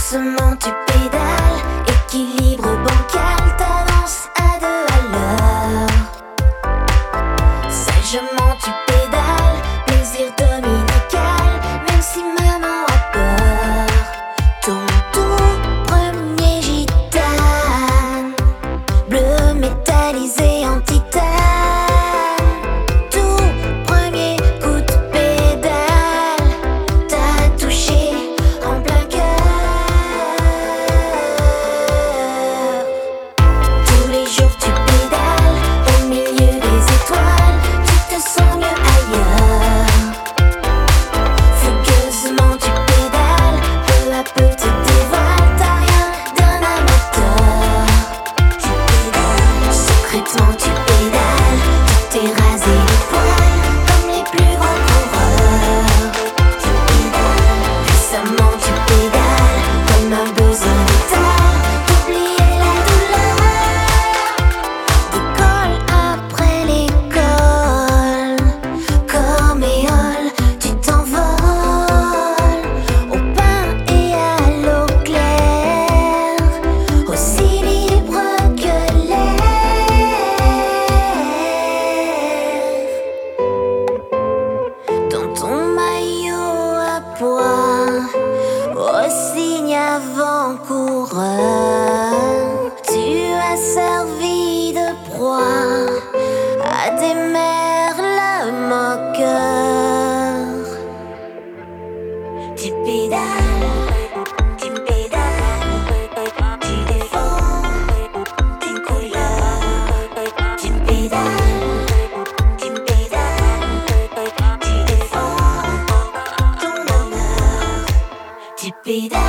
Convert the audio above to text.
Doucement tu pédales, équilibre bancal, t'avances à 2 à l'heure. Sagement tu pédales, plaisir dominical, même si maman a peur. Ton tout premier gitane, bleu métallisé en titane. Tout premier coup de pédale, t'as touché en plein cœur. Tous les jours tu pédales au milieu des étoiles, tu te sens mieux ailleurs. Fougueusement tu pédales, peu à peu te dévoiles, t'as rien d'un amateur. Tu pédales, secrètement tu pédales, tu t'es rasé les poils comme les plus grands coureurs. Tu pédales, puissamment tu pédales, comme un besoin vital d'oublier la douleur. D'école après l'école, comme éole, tu t'envoles au pain et à l'eau claire, aussi libre que l'air. Dans ton maillot à pois, au signe avant-coureur, tu as servi de proie à des merles moqueurs. Tu pédales, tu défends tes couleurs. Tu pédales, tu défends ton honneur. Tu pédales.